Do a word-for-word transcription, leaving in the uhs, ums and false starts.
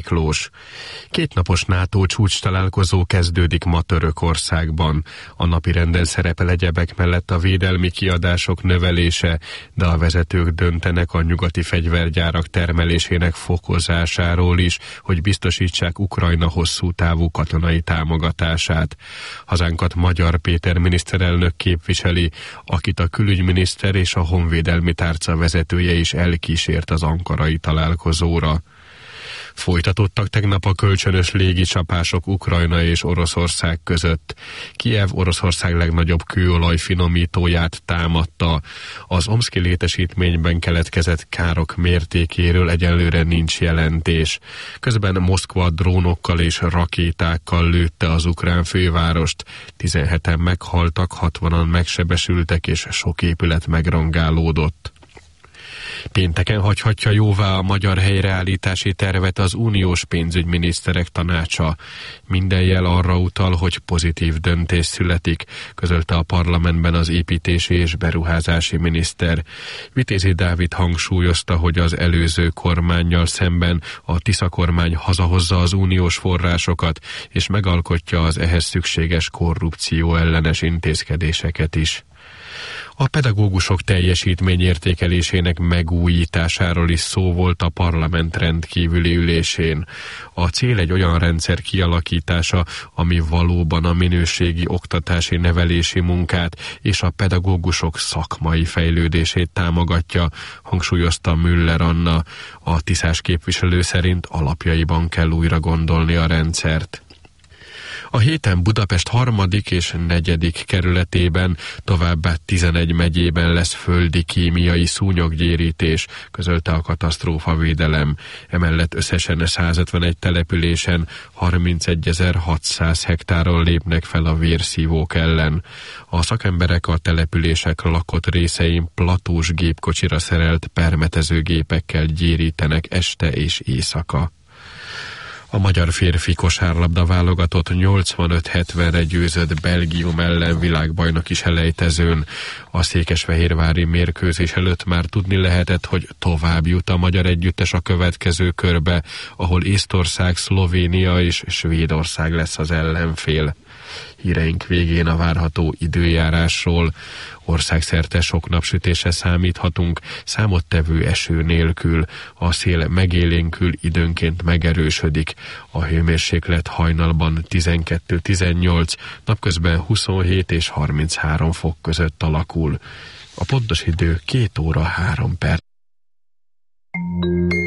Miklós. Kétnapos NATO csúcs találkozó kezdődik ma Törökországban. A napirenden szerepel egyebek mellett a védelmi kiadások növelése, de a vezetők döntenek a nyugati fegyvergyárak termelésének fokozásáról is, hogy biztosítsák Ukrajna hosszú távú katonai támogatását. Hazánkat Magyar Péter miniszterelnök képviseli, akit a külügyminiszter és a honvédelmi tárca vezetője is elkísért az ankarai találkozóra. Folytatottak tegnap a kölcsönös légicsapások Ukrajna és Oroszország között. Kijev Oroszország legnagyobb kőolaj finomítóját támadta. Az omszki létesítményben keletkezett károk mértékéről egyelőre nincs jelentés. Közben Moszkva drónokkal és rakétákkal lőtte az ukrán fővárost. tizenheten meghaltak, hatvanan megsebesültek és sok épület megrongálódott. Pénteken hagyhatja jóvá a magyar helyreállítási tervet az uniós pénzügyminiszterek tanácsa. Minden jel arra utal, hogy pozitív döntés születik, közölte a parlamentben az építési és beruházási miniszter. Vitézi Dávid hangsúlyozta, hogy az előző kormánnyal szemben a Tisza kormány hazahozza az uniós forrásokat, és megalkotja az ehhez szükséges korrupció ellenes intézkedéseket is. A pedagógusok teljesítményértékelésének megújításáról is szó volt a parlament rendkívüli ülésén. A cél egy olyan rendszer kialakítása, ami valóban a minőségi oktatási nevelési munkát és a pedagógusok szakmai fejlődését támogatja, hangsúlyozta Müller Anna. A tiszás képviselő szerint alapjaiban kell újra gondolni a rendszert. A héten Budapest harmadik és negyedik kerületében, továbbá tizenegy megyében lesz földi kémiai szúnyoggyérítés, közölte a katasztrófavédelem. Emellett összesen százötvenegy településen harmincegyezer-hatszáz hektáron lépnek fel a vérszívók ellen. A szakemberek a települések lakott részein platós gépkocsira szerelt permetezőgépekkel gyérítenek este és éjszaka. A magyar férfi kosárlabda válogatott nyolcvanöt hetvenre győzött Belgium ellen világbajnoki selejtezőn. A székesfehérvári mérkőzés előtt már tudni lehetett, hogy tovább jut a magyar együttes a következő körbe, ahol Észtország, Szlovénia és Svédország lesz az ellenfél. Híreink végén a várható időjárásról. Országszerte sok napsütésre számíthatunk, számottevő eső nélkül. A szél megélénkül, időnként megerősödik. A hőmérséklet hajnalban tizenkettő-tizennyolc, napközben huszonhét és harminchárom fok között alakul. A pontos idő két óra három perc.